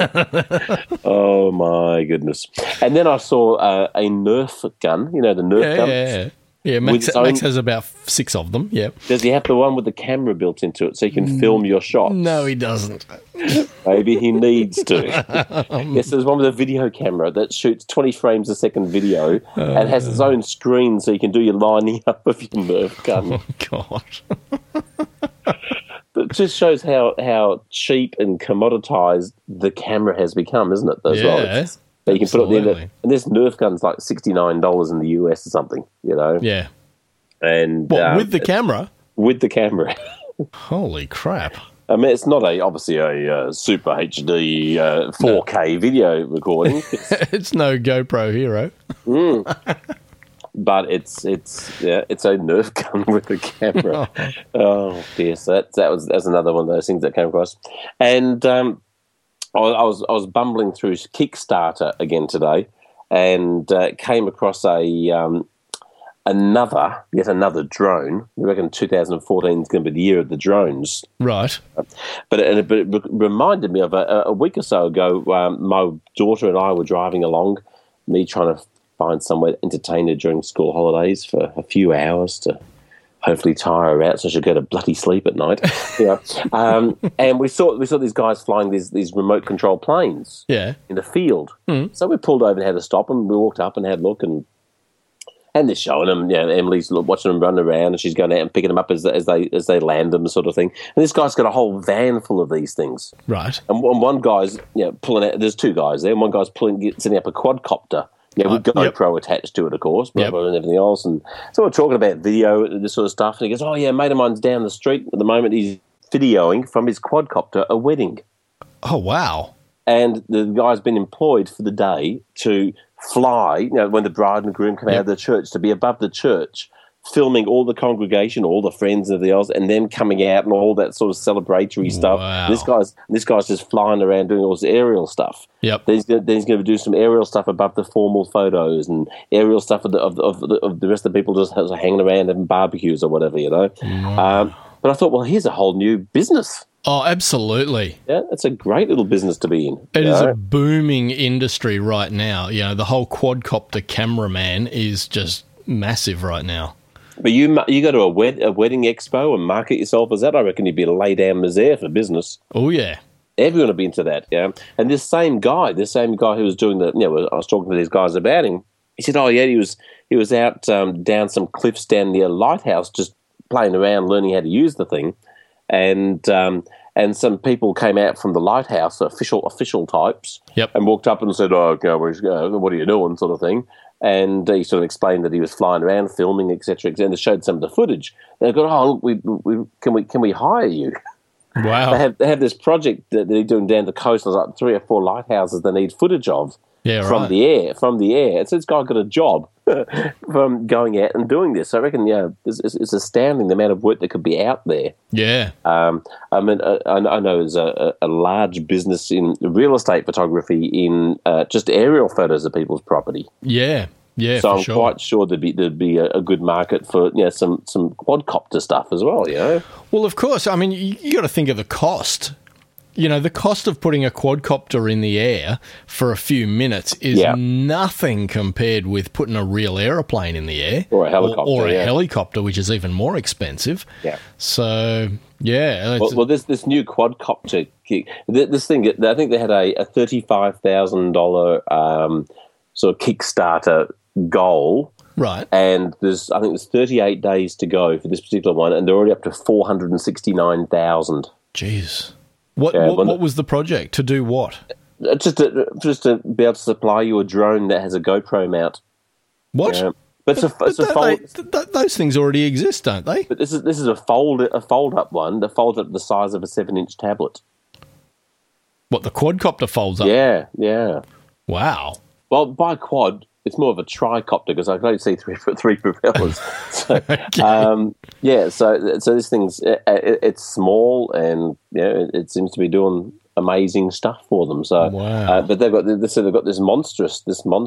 Oh my goodness! And then I saw a Nerf gun. You know the Nerf guns. Yeah, Max has about 6 of them, yeah. Does he have the one with the camera built into it so you can film your shots? No, he doesn't. Maybe he needs to. Yes, there's one with a video camera that shoots 20 frames a second video and has its own screen so you can do your lining up of your Nerf gun. Oh, God. It just shows how cheap and commoditized the camera has become, isn't it? Yeah. So you can put it at the end and this Nerf gun's like $69 in the US or something, Yeah. And with the camera? With the camera. Holy crap. I mean, it's not obviously a super HD 4K video recording. It's no GoPro Hero. But it's a Nerf gun with a camera. Oh dear! So that's another one of those things that came across, and I was bumbling through Kickstarter again today, and came across yet another drone. I reckon 2014 is going to be the year of the drones. Right. But it reminded me of a week or so ago. My daughter and I were driving along, me trying to find somewhere to entertain her during school holidays for a few hours to hopefully tire her out so she'll go to bloody sleep at night. And we saw these guys flying these remote control planes in the field. So we pulled over and had to stop them. We walked up and had a look, and they're showing them. Emily's watching them run around, and she's going out and picking them up as they land them, sort of thing. And this guy's got a whole van full of these things. Right. And one guy's pulling out. There's two guys there, and one guy's setting up a quadcopter. With GoPro attached to it, of course, and everything else. And so we're talking about video and this sort of stuff. And he goes, "Oh yeah, a mate of mine's down the street at the moment. He's videoing from his quadcopter a wedding." Oh wow! And the guy's been employed for the day to fly. When the bride and groom come out of the church, to be above the church, filming all the congregation, all the friends and everything else, and then coming out and all that sort of celebratory stuff. Wow. This guy's just flying around doing all this aerial stuff. Yep. Then he's going to do some aerial stuff above the formal photos and aerial stuff of the rest of the people just hanging around having barbecues or whatever, Wow. But I thought, well, here's a whole new business. Oh, absolutely. Yeah, it's a great little business to be in. It is a booming industry right now. The whole quadcopter cameraman is just massive right now. But you go to a wedding expo and market yourself as that, I reckon you'd be a lay down misere for business. Oh, yeah. Everyone would be into that, yeah. And this same guy who was doing I was talking to these guys about him. He said, "Oh yeah, he was out down some cliffs down near a lighthouse, just playing around, learning how to use the thing, and some people came out from the lighthouse, official types, and walked up and said, "Oh, what are you doing?" sort of thing. And he sort of explained that he was flying around, filming, etc., and they showed some of the footage. And they go, "Oh, look, can we hire you?" Wow. They have this project that they're doing down the coast. There's like 3 or 4 lighthouses they need footage of from the air. And so this guy got a job from going out and doing this. So I reckon, it's astounding the amount of work that could be out there. Yeah. I mean, I know there's a large business in real estate photography in just aerial photos of people's property. Yeah. Yeah, so for I'm sure. quite sure there'd be a good market for some quadcopter stuff as well. Well, of course. I mean, you got to think of the cost. The cost of putting a quadcopter in the air for a few minutes is nothing compared with putting a real aeroplane in the air. Or a helicopter. Or a helicopter, which is even more expensive. Yeah. So, yeah. Well, this new quadcopter, this thing, I think they had a $35,000 sort of Kickstarter goal. Right. And there's 38 days to go for this particular one, and they're already up to 469,000. Jeez. What was the project? To do what? Just to be able to supply you a drone that has a GoPro mount. What? But those things already exist, don't they? But this is a fold up one that folds up the size of a 7-inch tablet. What, the quadcopter folds up? Yeah, yeah. Wow. Well, by quad, it's more of a tricopter because I can only see three propellers. So, okay. So this thing's it's small and it seems to be doing amazing stuff for them. So, wow. But they've got this monstrous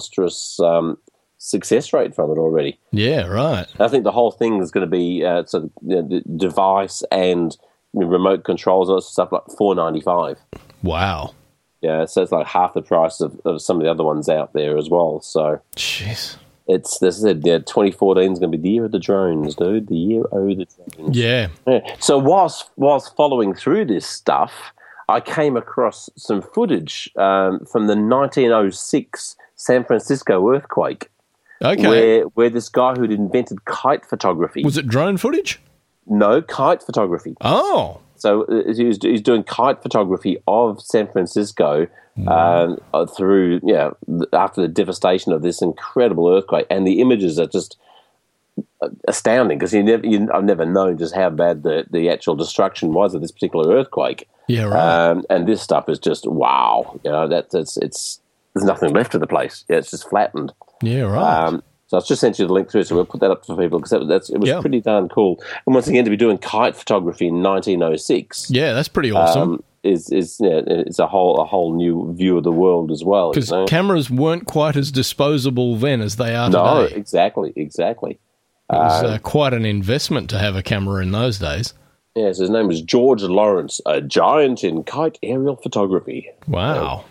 success rate from it already. Yeah, right. I think the whole thing is going to be the device and remote controls and stuff like $495. Wow. Yeah, so it's like half the price of some of the other ones out there as well. So, jeez, it's 2014 is going to be the year of the drones, dude. The year of the drones. Yeah. So whilst following through this stuff, I came across some footage from the 1906 San Francisco earthquake. Okay. Where this guy who'd invented kite photography. Was it drone footage? No, kite photography. Oh. So he's doing kite photography of San Francisco through after the devastation of this incredible earthquake, and the images are just astounding because I've never known just how bad the actual destruction was of this particular earthquake. Yeah, right. And this stuff is just wow. There's nothing left of the place. Yeah, it's just flattened. Yeah, right. So I've just sent you the link through, so we'll put that up for people because it was pretty darn cool. And once again, to be doing kite photography in 1906. Yeah, that's pretty awesome. it's a whole new view of the world as well. Because cameras weren't quite as disposable then as they are today. No, exactly. It was quite an investment to have a camera in those days. Yes, his name was George Lawrence, a giant in kite aerial photography. Wow.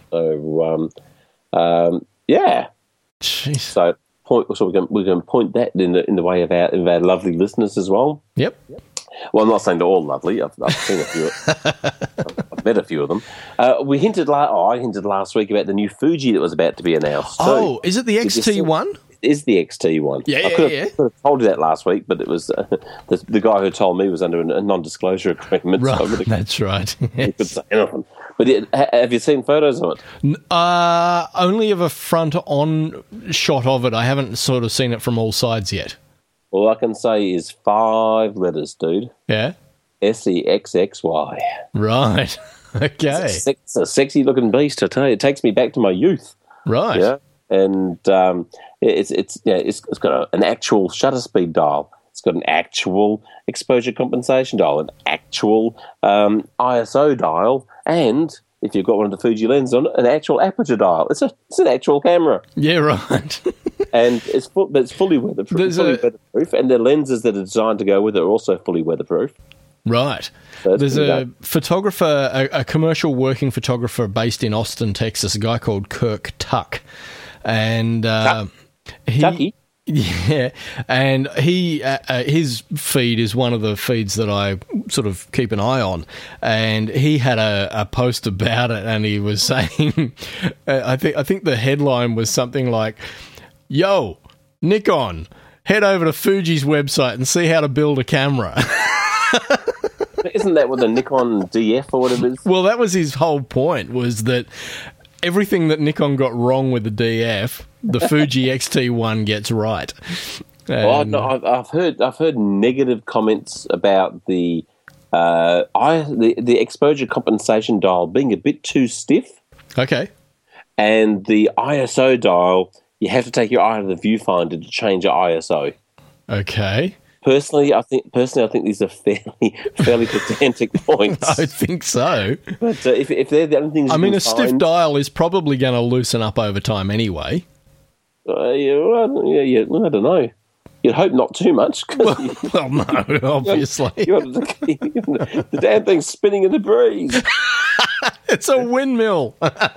Yeah. Jeez. So we're going to point that in the way of our lovely listeners as well. Yep. Well, I'm not saying they're all lovely. I've seen a few. I've met a few of them. I hinted last week about the new Fuji that was about to be announced. Oh, is it the XT1? It is the XT1. Yeah, I could have told you that last week, but it was the guy who told me was under a non-disclosure agreement. Right, so that's right. He could say anything. But have you seen photos of it? Only of a front-on shot of it. I haven't sort of seen it from all sides yet. All I can say is 5 letters, dude. Yeah? SEXXY. Right. Okay. It's a sexy-looking beast, I tell you. It takes me back to my youth. Right. Yeah. And it's got an actual shutter speed dial. It's got an actual exposure compensation dial, an actual ISO dial, and if you've got one of the Fuji lenses on it, an actual aperture dial. It's an actual camera. Yeah, right. And it's fully weatherproof. Weatherproof, and the lenses that are designed to go with it are also fully weatherproof. Right. So there's a photographer, a commercial working photographer based in Austin, Texas, a guy called Kirk Tuck. And Tucky? Yeah, and his feed is one of the feeds that I sort of keep an eye on, and he had a post about it, and he was saying, I think the headline was something like, "Yo, Nikon, head over to Fuji's website and see how to build a camera." Isn't that what the Nikon DF or whatever it is? Well, that was his whole point, was that everything that Nikon got wrong with the DF, the Fuji XT1 gets right. I've heard negative comments about the exposure compensation dial being a bit too stiff. Okay. And the ISO dial, you have to take your eye out of the viewfinder to change your ISO. Okay. Personally, I think these are fairly pedantic points. I think so. But if they're the only things, a stiff dial is probably going to loosen up over time anyway. I don't know. You'd hope not too much. Well, no, obviously. The damn thing's spinning in the breeze. It's a windmill.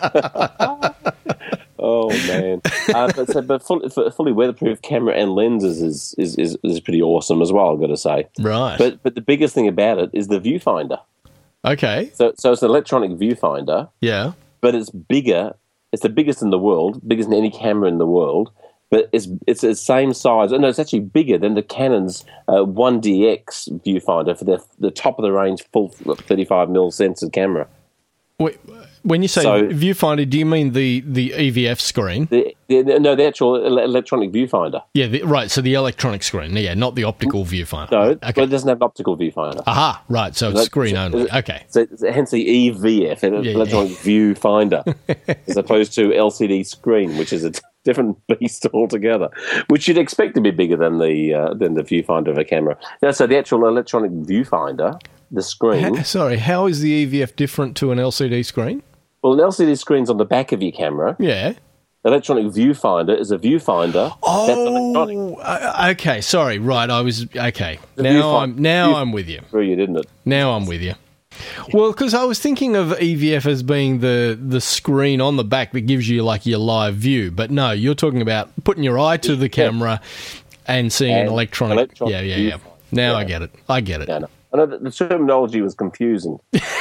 Oh man! But fully weatherproof camera and lenses is pretty awesome as well. I've got to say. Right. But the biggest thing about it is the viewfinder. Okay. So it's an electronic viewfinder. Yeah. But it's bigger. It's the biggest in the world, bigger than any camera in the world. But it's the same size. No, it's actually bigger than the Canon's 1DX viewfinder for the top of the range full 35mm sensor camera. Wait, when you say viewfinder, do you mean the EVF screen? The actual electronic viewfinder. Yeah, right. So the electronic screen. Yeah, not the optical viewfinder. No, okay. But it doesn't have an optical viewfinder. Aha, right. So it's screen only. Okay. So hence the EVF, electronic viewfinder, as opposed to LCD screen, which is a different beast altogether, which you'd expect to be bigger than the viewfinder of a camera. Now, so the actual electronic viewfinder, the screen. How is the EVF different to an LCD screen? Well, an LCD screen's on the back of your camera. Yeah. Electronic viewfinder is a viewfinder. Oh, okay. Sorry. Right. I was okay. I'm with you. Through you, didn't it? Now I'm with you. Well, because I was thinking of EVF as being the screen on the back that gives you like your live view, but no, you're talking about putting your eye to the camera and seeing an electronic. Yeah. Now I get it. I know. I know that the terminology was confusing.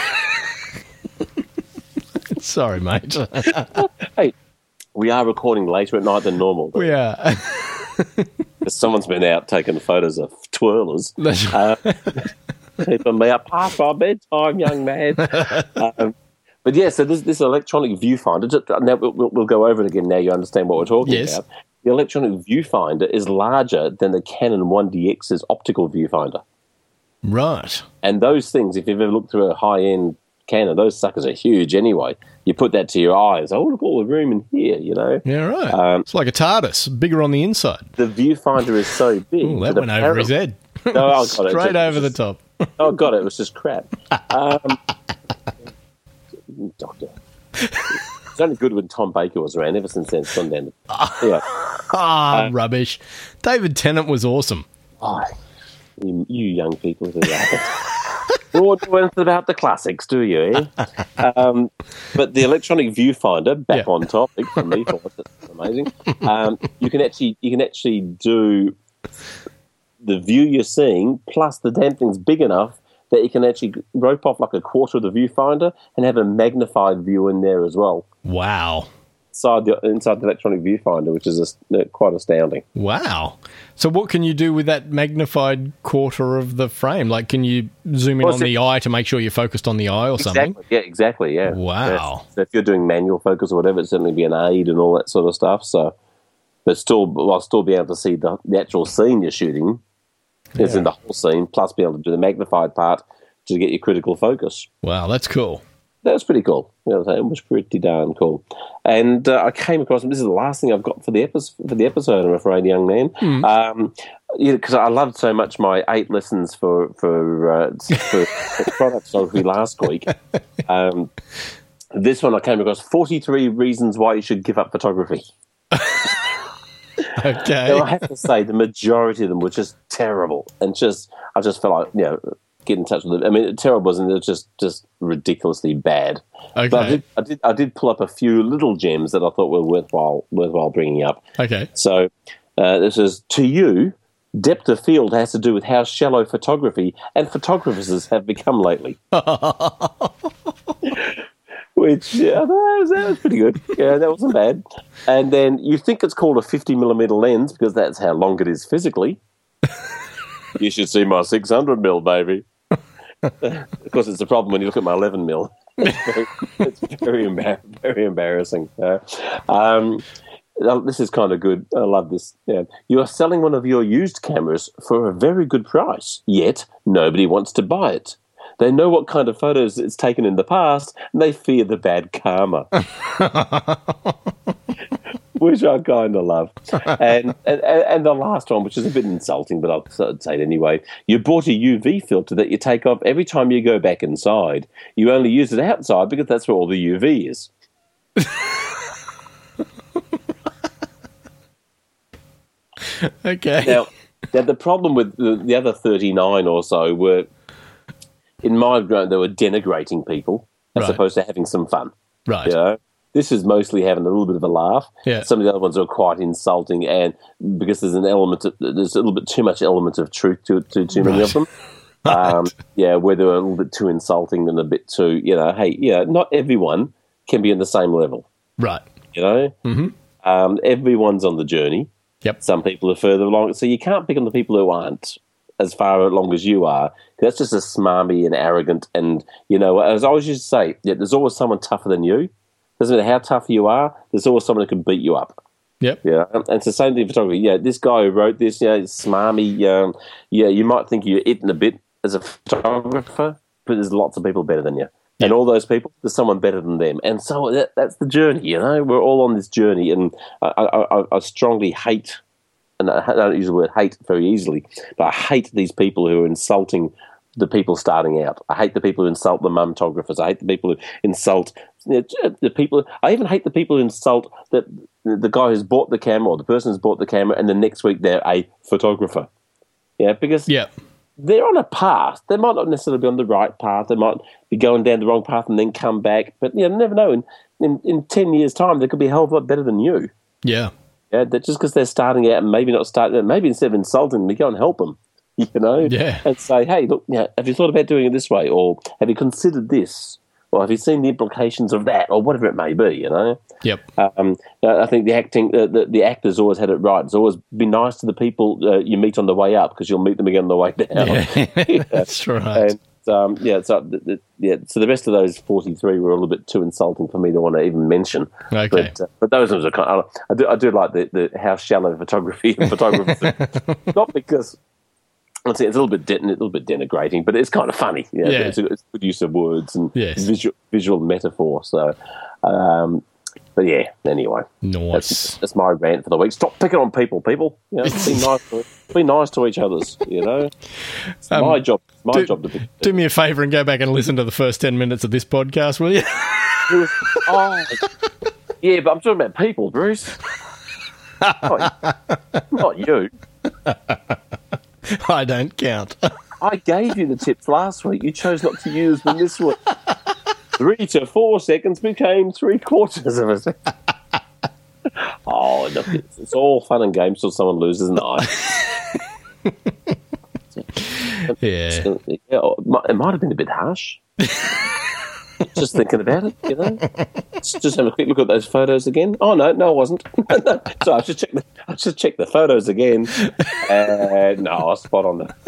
Sorry, mate. Hey, we are recording later at night than normal. We are. Someone's been out taking photos of twirlers. Keeping me up past my bedtime, young man. But yeah, so this electronic viewfinder, now we'll go over it again now you understand what we're talking about. The electronic viewfinder is larger than the Canon 1DX's optical viewfinder. Right. And those things, if you've ever looked through a high-end Canon, those suckers are huge anyway. You put that to your eyes, oh, look at all the room in here, you know? Yeah, right. It's like a TARDIS, bigger on the inside. The viewfinder is so big. Ooh, that went over his head. No, I got it. Straight over the top. Oh, God, it was just crap. Doctor. It's only good when Tom Baker was around. Ever since then, it's gone down. Rubbish. David Tennant was awesome. Oh, you young people who all know anything about the classics, do you? Eh? But the electronic viewfinder, back on topic for me, it's amazing. You can actually do the view you're seeing, plus the damn thing's big enough that you can actually rope off like a quarter of the viewfinder and have a magnified view in there as well. Wow. Inside the electronic viewfinder, which is quite astounding. Wow. So what can you do with that magnified quarter of the frame? Like, can you zoom in on the eye to make sure you're focused on the eye or something? Yeah, exactly, yeah. Wow. So if you're doing manual focus or whatever, it'd certainly be an aid and all that sort of stuff. So, but I'll still be able to see the actual scene you're shooting. It's in the whole scene, plus be able to do the magnified part to get your critical focus. Wow, that's cool. That was pretty cool. It was pretty darn cool. And I came across, this is the last thing I've got for the episode, I'm afraid, young man. Because I loved so much my 8 lessons for product photography last week. This one I came across 43 reasons why you should give up photography. Okay. Now, I have to say, the majority of them were just terrible, and I just felt like, get in touch with them. I mean, terrible wasn't it? Just ridiculously bad. Okay. But I did pull up a few little gems that I thought were worthwhile bringing up. Okay. So this is, to you, depth of field has to do with how shallow photography and photographers have become lately. Which, that was pretty good. Yeah, that wasn't bad. And then you think it's called a 50mm lens because that's how long it is physically. You should see my 600mm, baby. Of course, it's a problem when you look at my 11mm. It's very embarrassing. This is kind of good. I love this. Yeah. You are selling one of your used cameras for a very good price, yet nobody wants to buy it. They know what kind of photos it's taken in the past, and they fear the bad karma. Which I kind of love. And the last one, which is a bit insulting, but I'll say it anyway. You bought a UV filter that you take off every time you go back inside. You only use it outside because that's where all the UV is. Okay. Now, the problem with the other 39 or so were, in my view, they were denigrating people as opposed to having some fun. Right. You know? This is mostly having a little bit of a laugh. Yeah. Some of the other ones are quite insulting, and because there's a little bit too much element of truth to too many of them. Where they're a little bit too insulting and a bit too, not everyone can be on the same level. Right. Mm-hmm. Everyone's on the journey. Yep. Some people are further along, so you can't pick on the people who aren't as far along as you are. That's just as smarmy and arrogant. And, as I always used to say, there's always someone tougher than you. Doesn't matter how tough you are, there's always someone who can beat you up. Yep. Yeah. And it's the same thing in photography. Yeah, this guy who wrote this, it's smarmy. You might think you're eating a bit as a photographer, but there's lots of people better than you. And all those people, there's someone better than them. And so that's the journey, We're all on this journey. And I strongly hate, and I don't use the word hate very easily, but I hate these people who are insulting the people starting out. I hate the people who insult the mumtographers. I hate the people who insult the people. I even hate the people who insult the guy who's bought the camera or the person who's bought the camera and the next week they're a photographer. Yeah, because they're on a path. They might not necessarily be on the right path. They might be going down the wrong path and then come back. But you never know. In 10 years' time, they could be a hell of a lot better than you. Yeah. Yeah, that just because they're starting out and maybe not starting, maybe instead of insulting them, go and help them. And say, hey, look, have you thought about doing it this way? Or have you considered this? Or have you seen the implications of that? Or whatever it may be, Yep. I think the actors always had it right. It's always be nice to the people you meet on the way up because you'll meet them again on the way down. Yeah. That's right. And, so the rest of those 43 were a little bit too insulting for me to want to even mention. Okay. But those ones are kind of, I do like the how shallow photography and photographers. Not because it's a little bit denigrating, but it's kind of funny. It's a good use of words and visual metaphor. So, but anyway, nice. That's my rant for the week. Stop picking on people. Be nice to each other's. It's my job. It's my job to pick. Do me a favour and go back and listen to the first 10 minutes of this podcast, will you? It was, yeah, but I'm talking about people, Bruce. Not you. I don't count. I gave you the tips last week. You chose not to use them this week. 3 to 4 seconds became 3/4 of a second. Oh, look, it's all fun and games till someone loses an eye. Yeah. It might have been a bit harsh. Just thinking about it, you know. Just have a quick look at those photos again. Oh no, it wasn't. So I should check the photos again. No, I was spot on the.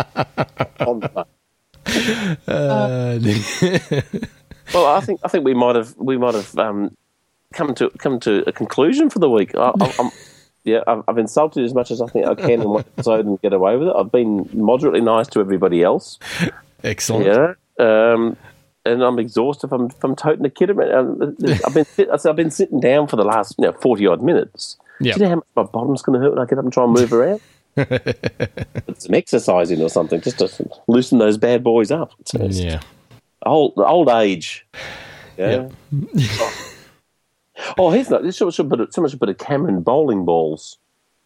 Well, I think we might have come to a conclusion for the week. I've insulted as much as I think I can in one episode and get away with it. I've been moderately nice to everybody else. Excellent. Yeah. And I'm exhausted from toting the kid around. I've been sitting down for the last 40 odd minutes. Yep. Do you know how much my bottom's going to hurt when I get up and try and move around? Put some exercising or something just to loosen those bad boys up. Yeah. Old age. Yeah. Yep. Oh, here's not. Someone should put a camera in bowling balls.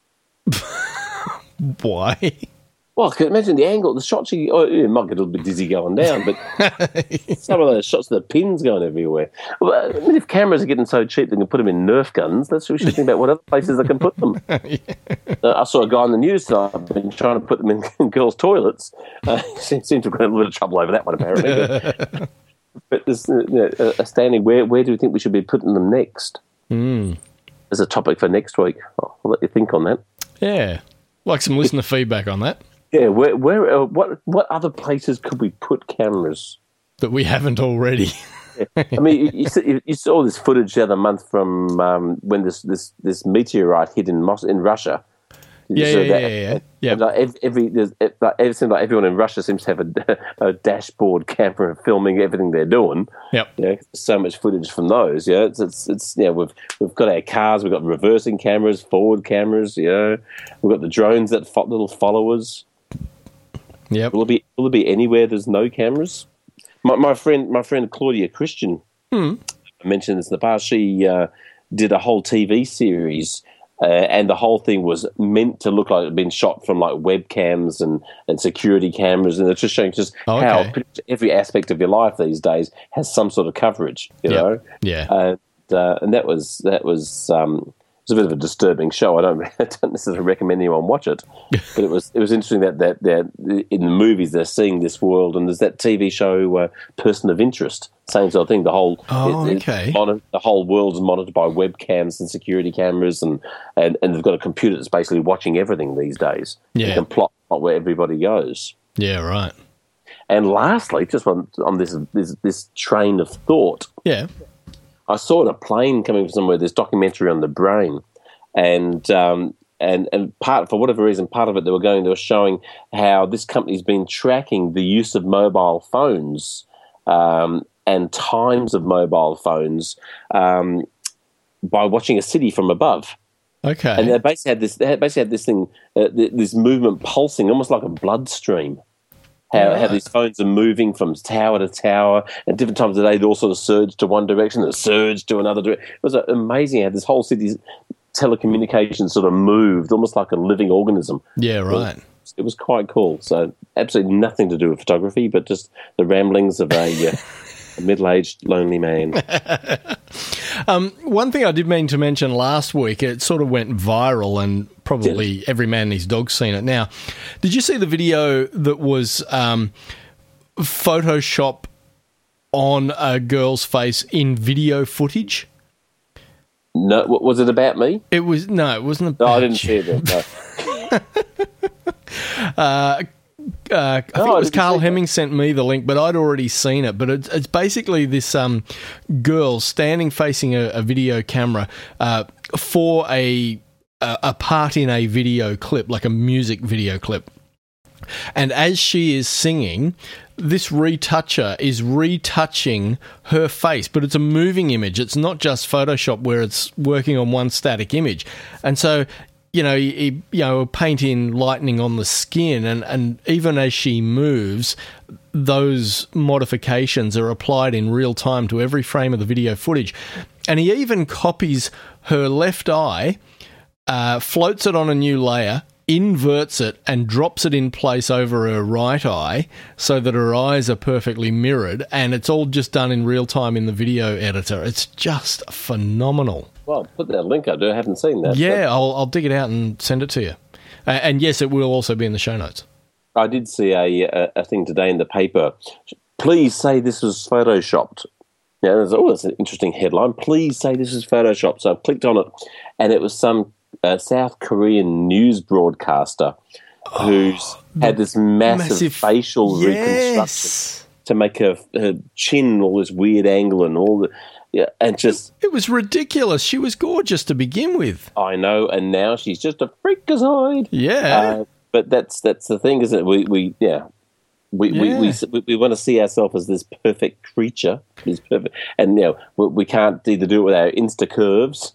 Why? Well, imagine the angle, the shots. You might get a little bit dizzy going down, but some of those shots, the pins going everywhere. Well, I mean, if cameras are getting so cheap, they can put them in Nerf guns. We should think about what other places they can put them. Yeah. I saw a guy on the news tonight. I've been trying to put them in girls' toilets. Seems to have got a little bit of trouble over that one, apparently. But there's a standing. Where do you think we should be putting them next? As a topic for next week. I'll let you think on that. Yeah, like some listener feedback on that. Yeah, what other places could we put cameras that we haven't already? I mean, you saw this footage the other month from when this meteorite hit in Russia. Yeah. It seems like everyone in Russia seems to have a dashboard camera filming everything they're doing. Yep. Yeah, so much footage from those. Yeah, it's we've got our cars, we've got reversing cameras, forward cameras. Yeah, we've got the drones that little followers. Yep. Will it be anywhere there's no cameras? My friend Claudia Christian, I mentioned this in the past. She did a whole TV series, and the whole thing was meant to look like it had been shot from like webcams and security cameras, and it's just showing how every aspect of your life these days has some sort of coverage. You know, and that was. It's a bit of a disturbing show. I don't necessarily recommend anyone watch it, but it was interesting that in the movies they're seeing this world, and there's that TV show Person of Interest, same sort of thing. The whole the whole world is monitored by webcams and security cameras, and they've got a computer that's basically watching everything these days. Yeah, and can plot where everybody goes. Yeah, right. And lastly, just on this train of thought. Yeah. I saw in a plane coming from somewhere this documentary on the brain, and part for whatever reason, part of it they were showing how this company's been tracking the use of mobile phones and times of mobile phones by watching a city from above. Okay, and they basically had this thing, this movement pulsing, almost like a bloodstream. How these phones are moving from tower to tower at different times of the day. They all sort of surge to one direction, they surge to another direction. It was amazing how this whole city's telecommunications sort of moved, almost like a living organism. Yeah, right. It was quite cool. So absolutely nothing to do with photography, but just the ramblings of a middle-aged, lonely man. One thing I did mean to mention last week, it sort of went viral and probably every man and his dog's seen it now. Did you see the video that was Photoshop on a girl's face in video footage? No, was it about me? It was. No, it wasn't about I didn't see it. No. I think it was Carl Hemming sent me the link, but I'd already seen it. But it's basically this girl standing facing a video camera for a part in a video clip, like a music video clip. And as she is singing, this retoucher is retouching her face, but it's a moving image. It's not just Photoshop where it's working on one static image. And so, you paint in lightning on the skin, and even as she moves, those modifications are applied in real time to every frame of the video footage. And he even copies her left eye, floats it on a new layer, inverts it, and drops it in place over her right eye so that her eyes are perfectly mirrored, and it's all just done in real time in the video editor. It's just phenomenal. Well, put that link up. I haven't seen that. Yeah, I'll dig it out and send it to you. And yes, it will also be in the show notes. I did see a thing today in the paper. Please say this was photoshopped. Yeah, that's an interesting headline. Please say this is photoshopped. So I clicked on it, and it was some South Korean news broadcaster had this massive facial reconstruction to make her chin all this weird angle and all the. Yeah, and just it was ridiculous. She was gorgeous to begin with. I know, and now she's just a freakazoid. Yeah, but that's the thing, isn't it? We want to see ourselves as this perfect creature, this perfect, and we can't either do it with our Insta curves.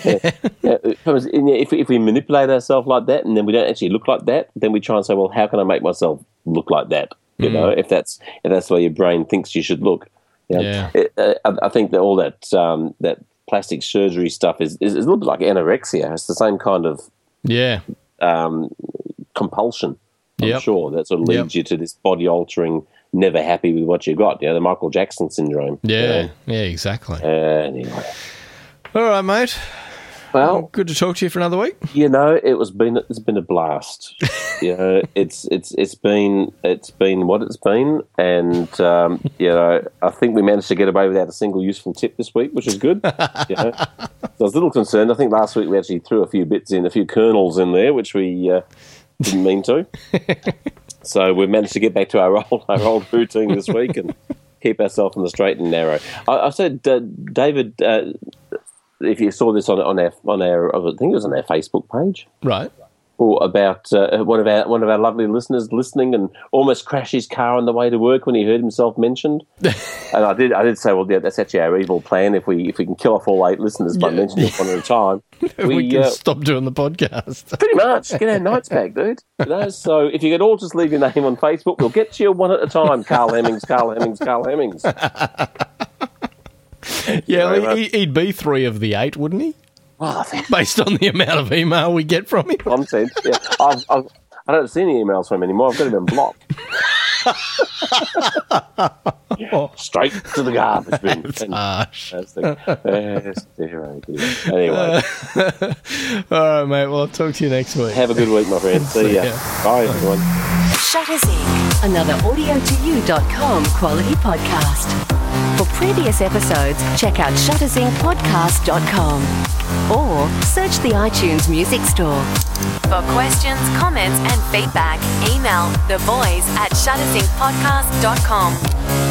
If we manipulate ourselves like that, and then we don't actually look like that, then we try and say, well, how can I make myself look like that? You know, if that's the way your brain thinks you should look. I think that all that plastic surgery stuff is a little bit like anorexia. It's the same kind of compulsion. I'm sure that sort of leads you to this body-altering, never happy with what you got. The Michael Jackson syndrome. Yeah, exactly. Anyway. All right, mate. Well, good to talk to you for another week. It's been a blast. It's been what it's been, and I think we managed to get away without a single useful tip this week, which is good. So I was a little concerned. I think last week we actually threw a few kernels in there, which we didn't mean to. So we managed to get back to our old routine this week and keep ourselves on the straight and narrow. I said, David. If you saw this on our, I think it was on our Facebook page, right? Or about one of our lovely listeners listening and almost crashed his car on the way to work when he heard himself mentioned. And I did say, well, that's actually our evil plan. If we can kill off all 8 listeners by mentioning it one at a time, we can stop doing the podcast. Pretty much, get our nights back, dude. So if you could all just leave your name on Facebook, we'll get to you one at a time. Carl Hemmings. Yeah, he'd be 3 of the 8, wouldn't he? Well, I think based on the amount of email we get from him. Content, yeah. I don't see any emails from him anymore. I've got him in block. Straight to the garbage bin. That's harsh. Anyway. All right, mate. Well, I'll talk to you next week. Have a good week, my friend. See ya. Bye, everyone. Shutters Inc., another audio2u.com quality podcast. For previous episodes, check out shuttersincpodcast.com or search the iTunes Music Store. For questions, comments, and feedback, email theboys@shuttersincpodcast.com.